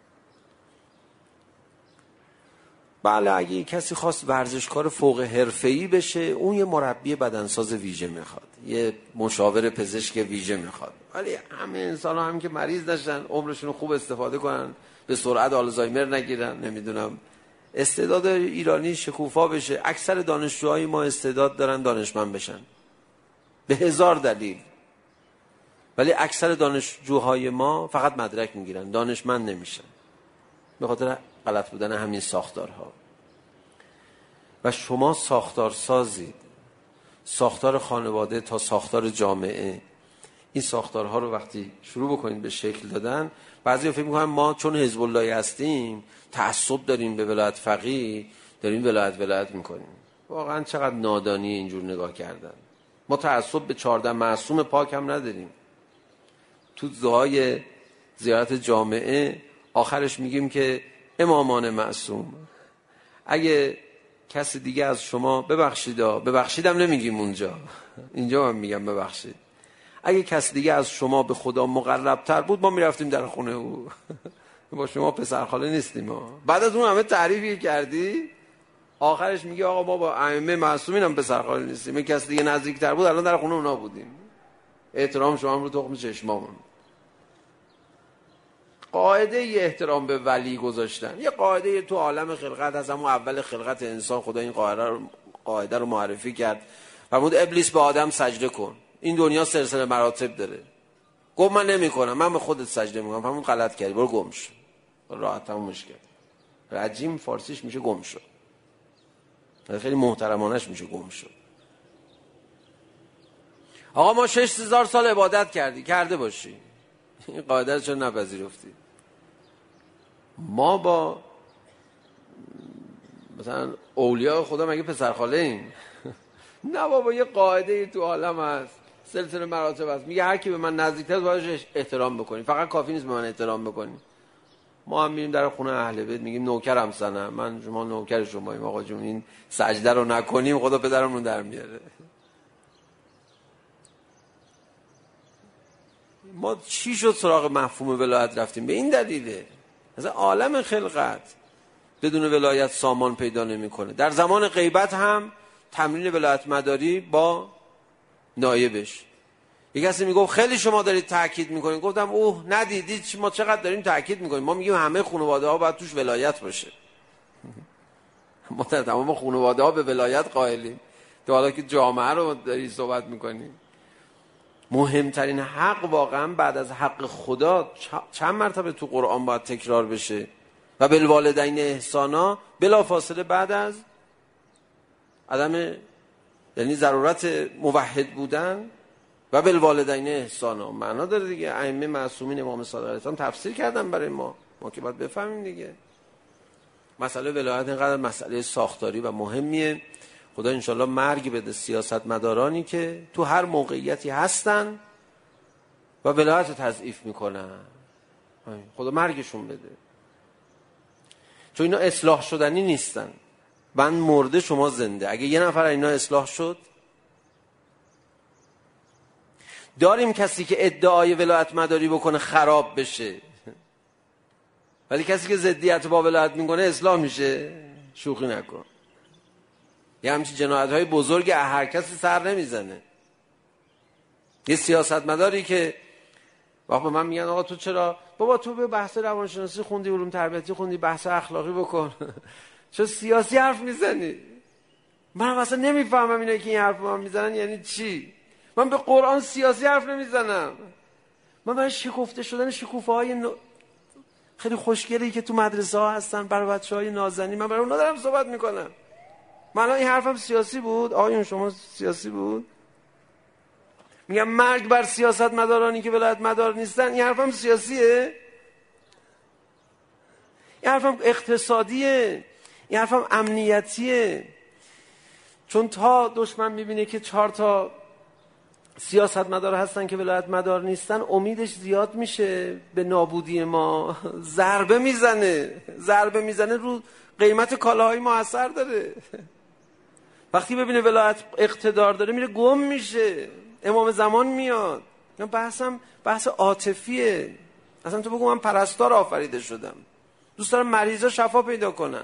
B: بله اگه کسی خواست ورزشکار فوق حرفه‌ای بشه، اون یه مربی بدنساز ویژه میخواد، یه مشاور پزشک ویژه میخواد. ولی همه انسان ها هم که مریض نشن، عمرشون رو خوب استفاده کنن، به سرعت آلزایمر نگیرن، نمیدونم استعداد ایرانی شکوفا بشه. اکثر دانشجوهای ما استعداد دارن دانشمند بشن به هزار دلیل، ولی اکثر دانشجوهای ما فقط مدرک میگیرن، دانشمند نمیشن به خاطر غلط بودن همین ساختارها. و شما ساختار سازید، ساختار خانواده تا ساختار جامعه. این ساختارها رو وقتی شروع بکنید به شکل دادن، بعضی فکر میکنن ما چون حزب اللهی هستیم تعصب داریم به ولایت فقیه، داریم ولایت ولایت میکنیم. واقعا چقدر نادانی اینجور نگاه کردن. ما تعصب به چهارده معصوم پاک هم نداریم. تو دعای زیارت جامعه آخرش میگیم که امامان معصوم، اگه کسی دیگه از شما ببخشیدا، ببخشیدم نمیگیم اونجا، اینجا هم میگم ببخشید، اگه کسی دیگه از شما به خدا مقرب تر بود ما میرفتیم در خونه او. با شما پسرخاله نیستیم ما. بعد از اون همه تعریفی کردی، آخرش میگه آقا ما با ائمه معصومین هم پسرخاله نیستیم، این کسی دیگه نزدیکتر بود الان در خونه اونا بودیم. احترام شما هم رو تخم چشمامون. قاعده ی احترام به ولی گذاشتن، یه قاعده تو عالم خلقت از همون اول خلقت انسان خدا این قاعده رو قاعده رو معرفی کرد. فرمود ابلیس به آدم سجده کن. این دنیا سلسله مراتب داره. گفت من نمی‌کنم، من به خودت سجده می‌کنم. فرمود غلط کردی، برو گم شو. راحت تمومش کرد. رجیم فارسیش میشه گم شو. خیلی محترمانش میشه گم شو. آقا ما شش هزار سال عبادت کردی، کرده باشی. این قاعده رو چرا نپذیرفتی؟ ما با مثلا اولیاء خدا مگه پسرخاله ایم؟ نه بابا، یه قاعده تو عالم هست، سلسله مراتب هست، میگه هر کی به من نزدیکتر باید احترام بکنی. فقط کافی نیست به من احترام بکنی. ما هم میریم در خونه اهل بیت میگیم نوکرم سنم، من شما نوکر شماییم آقا جون، این سجده رو نکنیم خدا پدرمون در میاره. ما چی شد سراغ مفهوم ولایت رفتیم؟ به این دلیله. مثلا عالم خلقت بدون ولایت سامان پیدا نمیکنه. در زمان غیبت هم تمرین ولایت مداری با نایبش. یک کسی میگفت خیلی شما دارید تاکید میکنید. گفتم اوه ندیدید ما چقدر داریم تاکید میکنیم. ما میگیم همه خانواده ها باید توش ولایت باشه. ما در تمام خانواده ها به ولایت قائلیم. تو حالا که جامعه رو داری صحبت میکنیم، مهمترین حق واقعا بعد از حق خدا چند مرتبه تو قرآن باید تکرار بشه؟ و بالوالدین احسانا، بلا فاصله بعد از عدم، یعنی ضرورت موحد بودن و بالوالدین احسانا معنا داره دیگه. ائمه معصومین امام صادق علیه السلام تفسیر کردن برای ما، ما که باید بفهمیم دیگه. مسئله ولایت اینقدر مسئله ساختاری و مهمیه. خدا انشالله مرگ بده سیاست مدارانی که تو هر موقعیتی هستن و ولایت رو تضعیف میکنن. خدا مرگشون بده، چون اینا اصلاح شدنی نیستن. من مرده شما زنده. اگه یه نفر اینا اصلاح شد، داریم کسی که ادعای ولایت مداری بکنه خراب بشه، ولی کسی که ضدیت با ولایت میکنه اصلاح میشه. شوخی نکن. یه همچین جنایت های بزرگ هر کسی سر نمیزنه. یه سیاستمداری که وقت به من میگن آقا تو چرا بابا تو به بحث روانشناسی خوندی، علوم تربیتی خوندی، بحث اخلاقی بکن چرا سیاسی حرف میزنی؟ من اصلا نمیفهمم اینایی که این حرف من میزنن یعنی چی. من به قرآن سیاسی حرف نمیزنم. من برای شکفته شدن شکوفه های ن... خیلی خوشگلی که تو مدرسه ها هستن برای بچه های نازنی، من برای اونا دارم صحبت میکنم. من این حرفم سیاسی بود؟ آقایون شما سیاسی بود؟ میگم مرگ بر سیاست مدارانی که ولایت مدار نیستن، این حرفم سیاسیه؟ این حرفم اقتصادیه؟ این حرفم امنیتیه؟ چون تا دشمن میبینه که چهار تا سیاست مدار هستن که ولایت مدار نیستن، امیدش زیاد میشه به نابودی ما، ضربه میزنه ضربه میزنه رو قیمت کالاهای ما اثر داره. وقتی ببینه ولایت اقتدار داره میره گم میشه، امام زمان میاد. بحثم بحث عاطفیه. اصلا تو بگو من پرستار آفریده شدم، دوست دارم مریضا شفا پیدا کنن.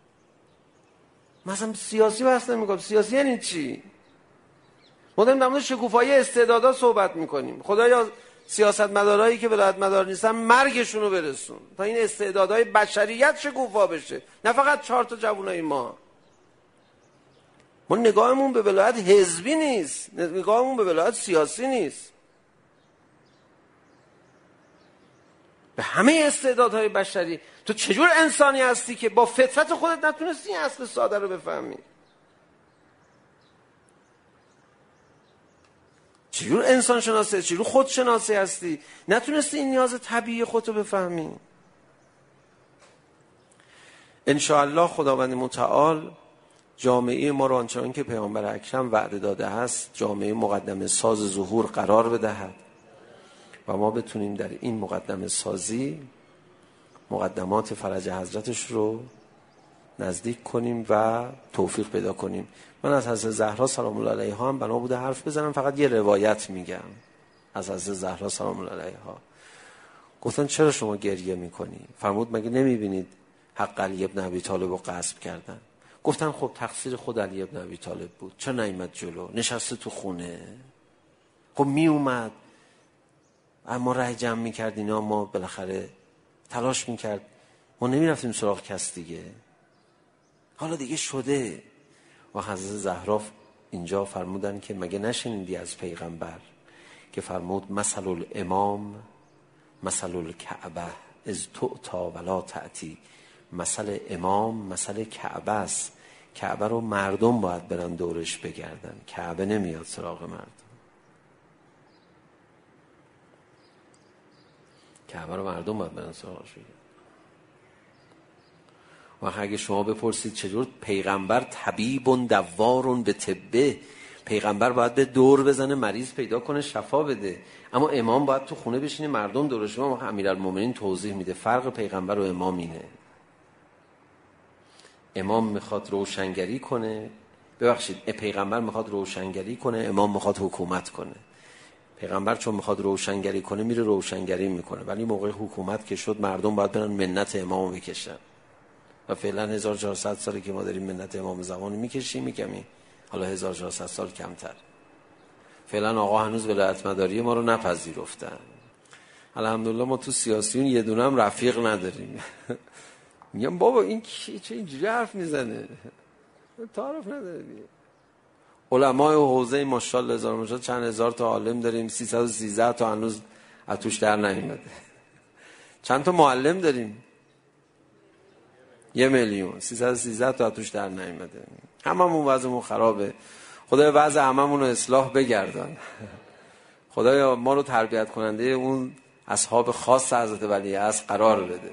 B: مثلا سیاسی بحث نمیگم. سیاسی یعنی چی؟ ما داریم در مورد شکوفایی استعدادا صحبت میکنیم. خدایا سیاستمدارایی که ولایت مدار نیستن مرگشون رو برسون تا این استعدادهای بشریت شکوفا بشه، نه فقط چهار تا جوونای ما. ما نگاهمون به ولایت حزبی نیست، نگاهمون به ولایت سیاسی نیست، به همه استعدادهای بشری. تو چجور انسانی هستی که با فطرت خودت نتونستی این اصل ساده رو بفهمی؟ چجور انسان شناسی، چجور خود شناسی هستی نتونستی این نیاز طبیعی خودتو بفهمی؟ انشاءالله خداوند متعال جامعه ما را آنچنان که پیامبر اکرم وعده داده است جامعه مقدمه ساز ظهور قرار بدهد و ما بتونیم در این مقدمه سازی مقدمات فرج حضرتش رو نزدیک کنیم و توفیق پیدا کنیم. من از حضرت زهرا سلام الله علیها هم بنا بوده حرف بزنم، فقط یه روایت میگم از حضرت زهرا سلام الله علیها. گفتن چرا شما گریه میکنی؟ فرمود مگه نمیبینید حق علی ابن ابی طالب رو غصب کردن؟ گفتن خب تقصیر خود علی ابن ابی طالب بود، چرا نیامد جلو؟ نشسته تو خونه. خب میومد اما رای جمع میکرد اینا، ما بالاخره تلاش میکرد، ما نمیرفتیم سراغ کس دیگه. حالا دیگه شده. و حضرت زهرا اینجا فرمودن که مگه نشنیدی از پیغمبر که فرمود مثل الامام مثل الکعبه از تعطا ولا تأتی. مثل امام مثل کعبه است. کعبه رو مردم باید برن دورش بگردن، کعبه نمیاد سراغ مردم. کعبه رو مردم باید برن سراغش بگردن. و اگه شما بپرسید چجور پیغمبر طبیبون دوارون به طبه، پیغمبر باید به دور بزنه مریض پیدا کنه شفا بده، اما امام باید تو خونه بشینه مردم دورش. شما امیرالمومنین توضیح میده فرق پیغمبر و امام اینه. امام میخواد روشنگری کنه، ببخشید پیغمبر میخواد روشنگری کنه، امام میخواد حکومت کنه. پیغمبر چون میخواد روشنگری کنه میره روشنگری میکنه، ولی موقع حکومت که شد مردم باید برن منت امامو بکشن. و فعلا هزار و چهارصد سالی که ما داریم منت امام زمان میکشیم، میکمی حالا هزار و چهارصد سال کمتر. فعلا آقا هنوز ولایت مداری ما رو نپذیرفتن. الحمدلله ما تو سیاسیون یه دونه هم رفیق نداریم. میگم بابا این کی چه اینجوری حرف میزنه؟ تعارف نداره دیگه. علمای حوزه ماشاءالله هزار ماشاءالله چند هزار تا عالم داریم، سیصد و سیزده تا هنوز اتوش در نیومده. چند تا معلم داریم؟ یه میلیون. سیصد و سیزده تا اتوش در نیومده. هممون وضعمون خرابه. خدای وضع هممون رو اصلاح بگردان. خدایا ما رو تربیت کننده اون اصحاب خاص حضرت ولی عصر قرار بده.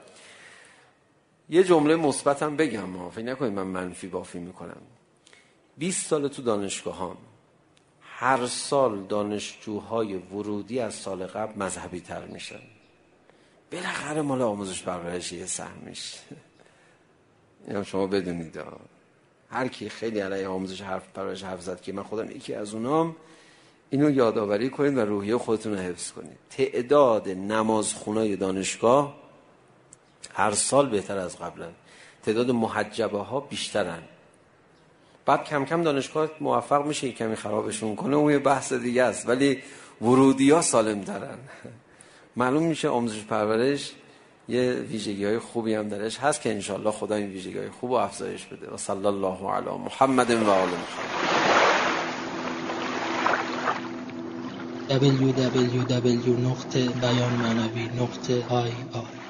B: یه جمله مثبتم بگم، ما فکر نکنید من منفی بافی میکنم. بیست سال تو دانشگاهام هر سال دانشجوهای ورودی از سال قبل مذهبی تر میشن. بالاخره مال آموزش پرورش یه سهمیش. اینم شما بدونید. هر کی خیلی علیه آموزش حرف پرورش حرف زد که من خودم یکی از اونام، اینو یادآوری کنید و روحیه خودتون رو حفظ کنید. تعداد نمازخونای دانشگاه هر سال بهتر از قبلن. تعداد محجبه ها بیشترن. بعد کم کم دانشگاه موفق میشه کمی خرابشون کنه، اون یه بحث دیگه است، ولی ورودی ها سالم ترن. معلوم میشه آموزش پرورش یه ویژگی های خوبی هم درش هست که انشالله خدا این ویژگی های خوب و افزایش بده. و صلی الله علی محمد و آل محمد.
C: دبلیو دبلیو دبلیو نقطه بیان معنوی نقطه آی آر